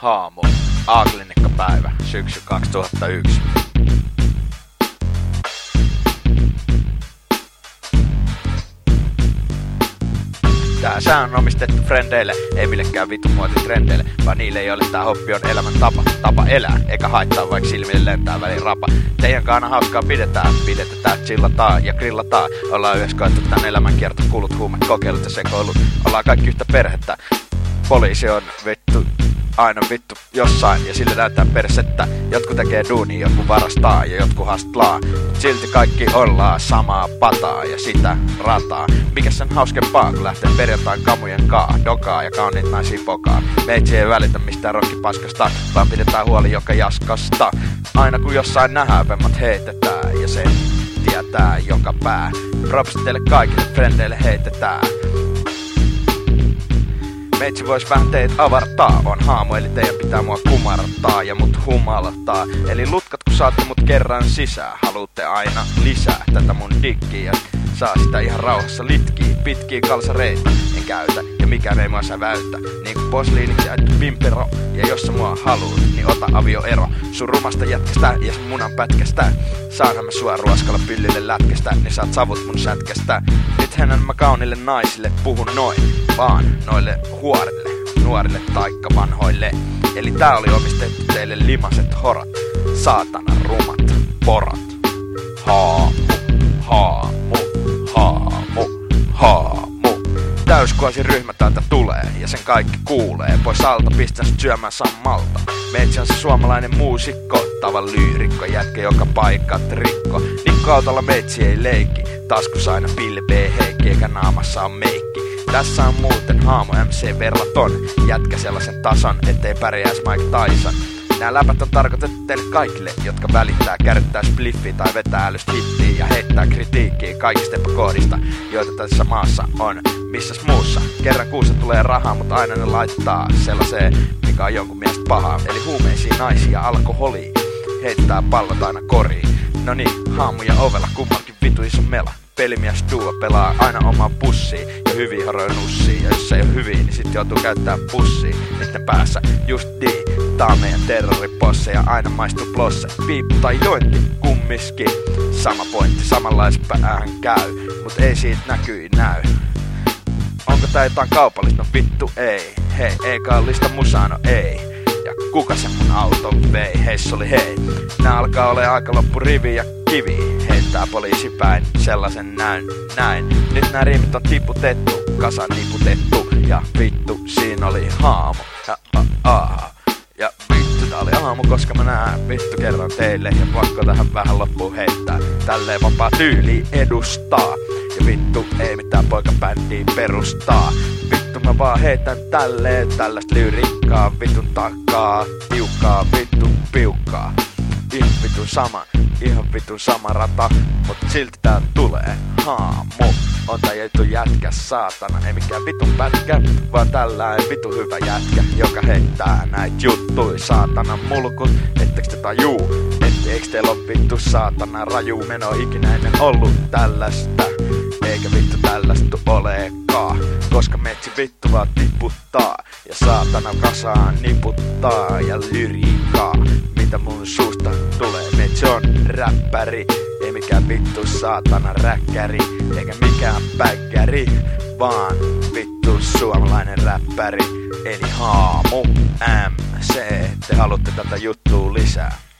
Haamu, A-klinikkapäivä, syksy 2001. Tää sää on omistettu frendeille, ei millekään vitun muotitrendeille, vaan niille, joille tää hoppi on elämän tapa elää, eikä haittaa vaikka silmille lentää välin rapa. Teidän kaana hauskaa pidetään, chillataan ja grillataan. Ollaan yhdessä koettu tän elämänkierto, kulut, huumet, kokeilut ja sekoilut. Ollaan kaikki yhtä perhettä. Poliisi on vittu, aina vittu jossain ja sille näyttää persettä. Jotkut tekee duunia, jotkut varastaa ja jotkut hastlaa. Silti kaikki ollaan samaa pataa ja sitä rataa. Mikä sen hauskempaa, kun lähtee perjantain kamujen dokaa ja kauniit naisia pokaa. Meitsi ei välitä mistään rokkipaskasta, vaan pidetään huoli joka jaskasta. Aina kun jossain nähdään, vemmat heitetään ja sen tietää joka pää. Props teille kaikille frendeille heitetään. Meitsi vois vähän teet avartaa, on haamu eli teidän pitää mua kumartaa ja mut humaltaa. Eli lutkat kun saatte mut kerran sisään, haluutte aina lisää tätä mun diggiä. Saa sitä ihan rauhassa litkiä, pitkiä kalsareita en käytä ja mikään ei mua säväytä. Niin kuin posliiniksi jaettu pimpero ja jos sä mua haluut, niin ota avioero. Sun rumasta jätkästä ja sun munan pätkästä. Saanhan mä sua ruoskalla pyllille lätkästä, niin saat savut mun sätkästä. Nythän mä kaunille naisille puhun noin, vaan noille huorille, nuorille taikka vanhoille. Eli tää oli omistettu teille limaset horat, saatana rumat porat. Haamu, haamu, haamu, haamu. Täyskuosi ryhmä täältä tulee ja sen kaikki kuulee. Pois alta pistän sut syömään sammalta. Meitsi on se suomalainen muusikko, tavan lyyrikko, jätkä joka paikat rikko. Nikko-autolla meitsi ei leikki, taskus aina pilvee heikki eikä naamassa on meikki. Tässä on muuten haamu MC verraton, jätkä sellaisen tason, ettei pärjääs Mike Tyson. Nää läpät on tarkoitettu teille kaikille, jotka välittää, kärryttää spliffiä tai vetää älystä hittiä ja heittää kritiikkiä kaikista epäkohdista, joita tässä maassa on. Missäs muussa? Kerran kuussa tulee rahaa, mutta aina ne laittaa sellaiseen, mikä on jonkun mielestä pahaa. Eli huumeisiin, naisia, alkoholiin. Heittää pallot aina koriin. No niin, haamuja ovella, kummankin vitu iso mela. Pelimies duo pelaa aina omaa pussiin ja hyvin haroi nussiin. Ja jos ei oo hyvin, niin sit joutuu käyttää pussiin. Niitten päässä just tää on meidän terroriposse ja aina maistuu plosse. Piippu tai jointi kummiskin. Sama pointti, samanlaispäähän käy, mut ei siitä näy. Onko tää jotain kaupallista? No vittu ei. Hei, ei kallista musaa, no ei. Ja kuka sen mun auton vei? Heissoli hei. Nää alkaa ole aika loppu rivi ja kivi. Heittää poliisi päin, sellaisen näin. Nyt nää riimit on tiputettu, kasan niputettu. Ja vittu, siinä oli haamu. Ja vittu, tää oli aamu, koska mä näen vittu kerran teille. Ja pakko tähän vähän loppuun heittää. Tälleen vapaa tyyli edustaa. Ja vittu, ei mitään poikabändiä perustaa. Vittu, mä vaan heitän tälleen tällaista lyriikkaa. Vitun takaa, tiukkaa, vittu piukkaa. Ihan vitun sama rata, mut silti tää tulee haamu. On tää juttu jätkä, saatana, ei mikään vitun pätkä, vaan tällainen vitun hyvä jätkä, joka heittää näit juttui, saatana mulkut, ettekö te tajuu, eiks teillä on vittu saatana raju meno ikinä ennen ollut tällaista, eikä vittu tällaista olekaan, koska metsi vittu vaan tiputtaa, ja saatana kasaan niputtaa, ja lyriikkaa, mitä mun suusta tulee, metsi on räppäri, ei mikään vittu saatana räkkäri, eikä mikään päkkäri, vaan vittu suomalainen räppäri, eli haamu MC, te haluatte tätä juttua lisää.